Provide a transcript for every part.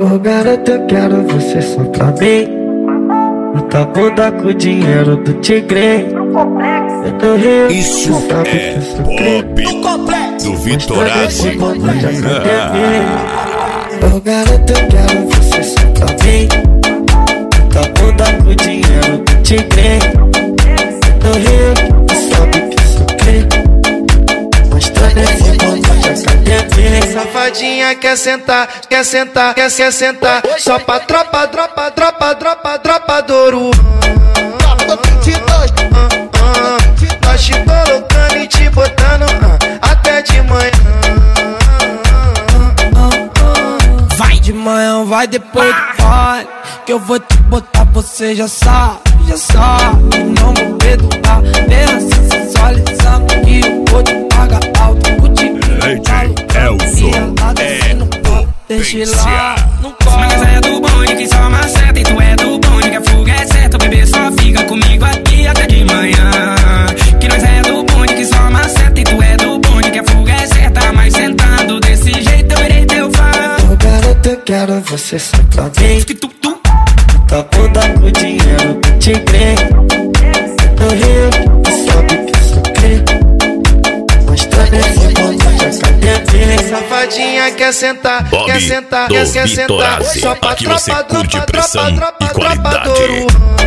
Ô garota, eu quero você só pra mim. Muita bunda com o dinheiro do tigre. Eu tô rindo, Isso sabe é que eu sou crente. Pop do Vitorazzi. Ô garota, eu quero você só pra mim. Muita bunda com o dinheiro do tigre. Eu tô rindo, sabe que eu sou crente. Mostrando esse mundo de academia. Safadinha quer sentar, quer sentar, quer sentar. Só pra tropa do ouro. Nós te colocando e te botando até de manhã. Vai de manhã, vai depois do baile, que eu vou te botar, você já sabe, já sabe. Não vou perdoar, mesmo assim sensualizando, que eu vou te pagar alto. Deixa lá, não corre. Mas é do bonde que só maceta, e tu é do bonde que a fuga é certa. O bebê só fica comigo aqui até de manhã. Que nós é do bonde que só maceta, e tu é do bonde que a fuga é certa. Mas sentando desse jeito eu irei teu fã. Ô garota, eu quero você só pra mim. Tá bunda com o dinheiro do tigre. Eu tô rindo, sabe que eu sou crente. Mostrando esse mundo de academia. Safadinha quer sentar, Bob quer sentar, do quer sentar. Vitorazzi. Só pra Aqui você curte tropa pressão e qualidade. do ouro.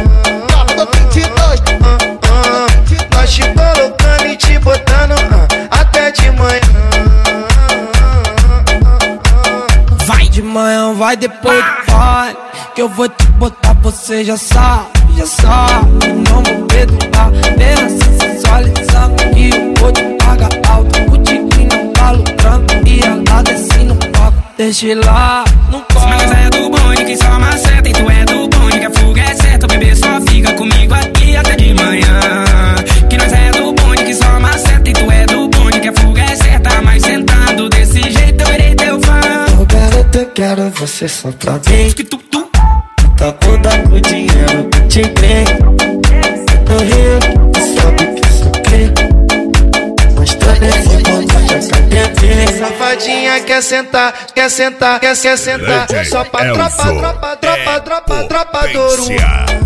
Nós te colocando e te botando até de manhã. Vai de manhã, vai depois do baile, que eu vou te botar, você já sabe, já sabe. Não vou perdoar, mesmo assim sensualizando, que eu vou te pagar alto. O tigre não tá lucrando, e ela desce no palco. Deixa lá, não corre. Mas é do bonde que só maceta, e tu é do bonde que a fuga é certa. O bebê só fica comigo aqui até de manhã. Que nós é do bonde que só maceta, e tu é do bonde que a fuga é certa. Mas sentando desse jeito eu irei teu fã. Ô garota, eu quero você só pra mim. Tá bunda com o dinheiro do tigre. Eu tô rindo, sabe que eu sou crente. Mostrando esse mundo de academia. Safadinha quer sentar, quer sentar, quer sentar. Só pra tropa do ouro.